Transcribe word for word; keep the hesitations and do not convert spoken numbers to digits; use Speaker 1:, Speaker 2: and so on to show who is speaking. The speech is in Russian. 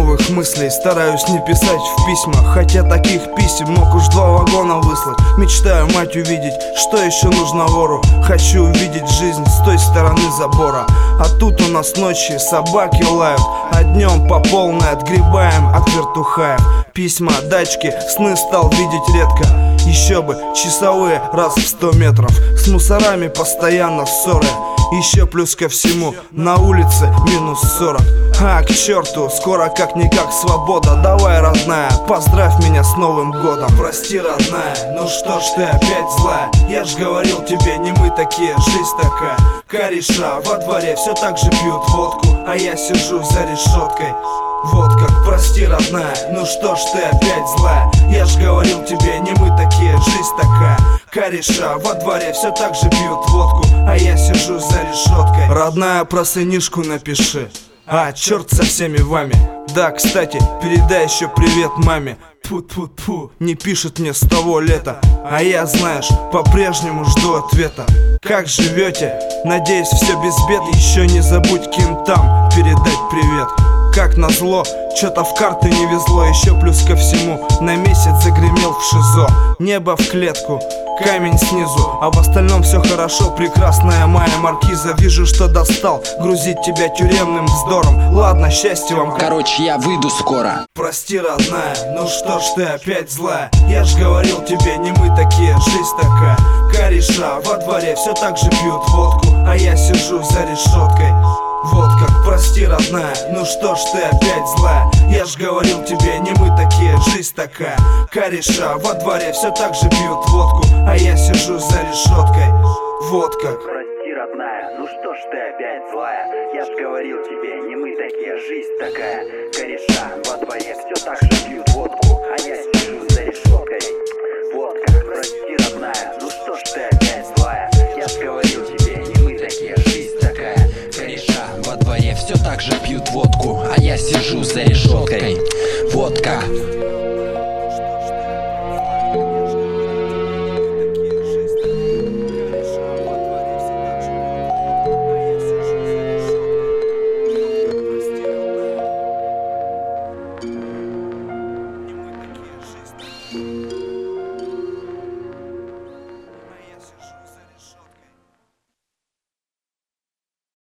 Speaker 1: новых мыслей стараюсь не писать в письмах, хотя таких писем мог уж два вагона выслать. Мечтаю мать увидеть, что еще нужно вору. Хочу увидеть жизнь с той стороны забора. А тут у нас ночи собаки лают, а днем по полной отгребаем от вертухаев. Письма, дачки, сны стал видеть редко. Еще бы, часовые раз в сто метров. С мусорами постоянно ссоры. Еще плюс ко всему, на улице минус сорок. А, к черту, скоро как-никак свобода. Давай, родная, поздравь меня с Новым годом. Прости, родная, ну что ж ты опять злая? Я ж говорил тебе, не мы такие, жизнь такая. Кореша во дворе все так же пьют водку, а я сижу за решеткой. Вот как, прости, родная, ну что ж ты опять злая? Я ж говорил тебе, не мы такие, жизнь такая. Кореша во дворе все так же пьют водку, а я сижу за решеткой. Родная, про сынишку напиши. А, черт со всеми вами. Да, кстати, передай еще привет маме. Тьфу-тьфу-тьфу, не пишет мне с того лета. А я, знаешь, по-прежнему жду ответа. Как живете? Надеюсь, все без бед. Еще не забудь кентам передать привет. Как назло, что-то в карты не везло. Еще плюс ко всему, на месяц загремел в ШИЗО. Небо в клетку, камень снизу, а в остальном все хорошо. Прекрасная моя маркиза, вижу, что достал грузить тебя тюремным вздором. Ладно, счастья вам.
Speaker 2: Короче, я выйду скоро.
Speaker 1: Прости, родная, ну что ж ты опять злая? Я ж говорил тебе, не мы такие, жизнь такая. Кореша во дворе все так же пьют водку, а я сижу за решеткой. Вот как, прости, родная, ну что ж ты опять злая? Я ж говорил тебе, не мы такие, жизнь такая. Кореша во дворе все так же пьют водку, а я сижу за решеткой. Вот как.
Speaker 3: Прости, родная, ну что ж ты опять злая? Я ж говорил тебе, не мы такие, жизнь такая. Кореша во дворе все так же пьют водку, а я сижу за решеткой. Вот как, прости, родная, ну что ж ты опять злая? Я ж говорил тебе, не мы такие, жизнь такая.
Speaker 2: Кореша во дворе все так же пьют водку, а я сижу за решеткой. Вот как.